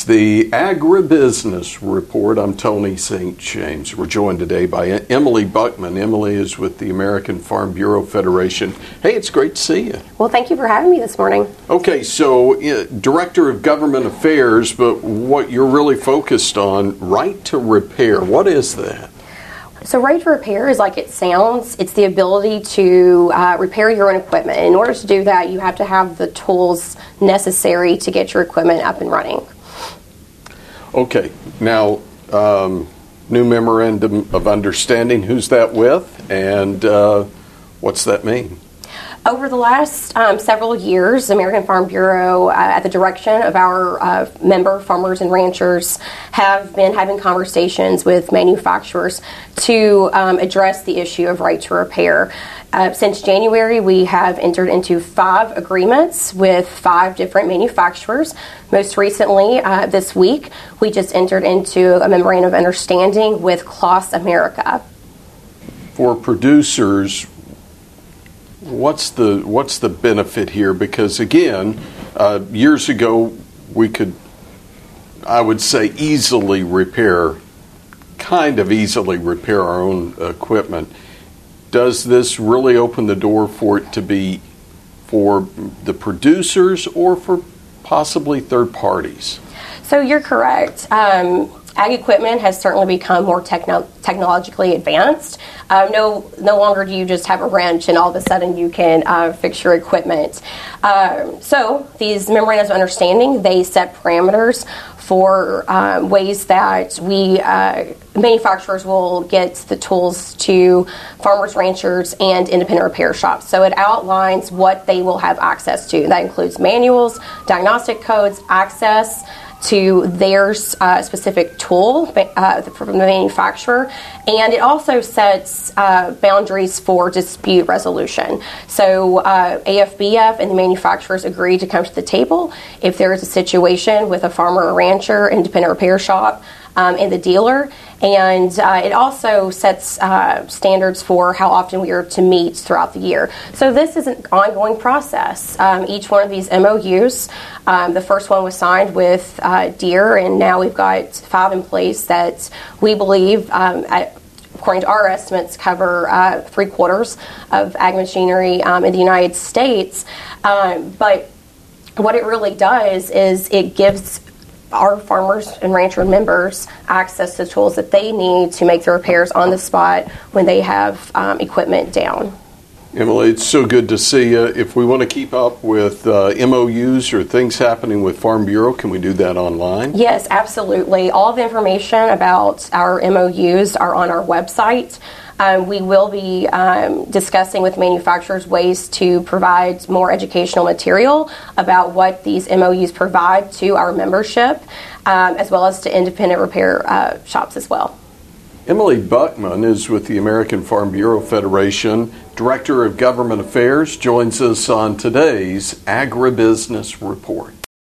It's the Agribusiness Report. I'm Tony St. James. We're joined today by Emily Buckman. Emily is with the American Farm Bureau Federation. Hey, it's great to see you. Well, thank you for having me this morning. Okay, so Director of Government Affairs, but what you're really focused on, right to repair. What is that? So right to repair is like it sounds. It's the ability to repair your own equipment. In order to do that, you have to have the tools necessary to get your equipment up and running. Okay, now, new memorandum of understanding, who's that with, and what's that mean? Over the last several years, the American Farm Bureau, at the direction of our member farmers and ranchers, have been having conversations with manufacturers to address the issue of right to repair. Since January, we have entered into 5 agreements with 5 different manufacturers. Most recently, this week, we just entered into a memorandum of understanding with Claas America. For producers, what's the benefit here? Because again, years ago, we could, I would say, easily repair our own equipment. Does this really open the door for it to be for the producers or for possibly third parties? So you're correct. Ag equipment has certainly become more technologically advanced. No longer do you just have a wrench and all of a sudden you can fix your equipment. So these memorandums of understanding, they set parameters for ways that we manufacturers will get the tools to farmers, ranchers, and independent repair shops. So it outlines what they will have access to. That includes manuals, diagnostic codes, access to their specific tool from the manufacturer, and it also sets boundaries for dispute resolution. So AFBF and the manufacturers agree to come to the table if there is a situation with a farmer or rancher, independent repair shop, and the dealer, and it also sets standards for how often we are to meet throughout the year. So this is an ongoing process. Each one of these MOUs, the first one was signed with Deere, and now we've got 5 in place that we believe, according to our estimates, cover 3/4 of ag machinery in the United States. But what it really does is it gives our farmers and rancher members access to tools that they need to make the repairs on the spot when they have equipment down. Emily, it's so good to see you. If we want to keep up with MOUs or things happening with Farm Bureau, can we do that online? Yes, absolutely. All the information about our MOUs are on our website. We will be discussing with manufacturers ways to provide more educational material about what these MOUs provide to our membership, as well as to independent repair shops as well. Emily Buckman is with the American Farm Bureau Federation, Director of Government Affairs, joins us on today's Agribusiness Report.